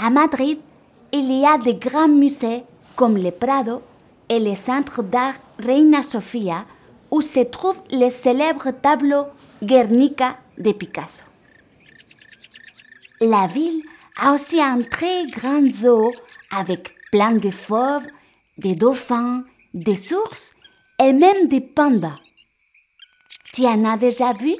À Madrid, il y a de grands musées comme le Prado et le Centre d'art Reina Sofía, où se trouve le célèbre tableau Guernica de Picasso. La ville a aussi un très grand zoo avec plein de fauves, des dauphins, des ours et même des pandas. Tu en as déjà vu, toi ?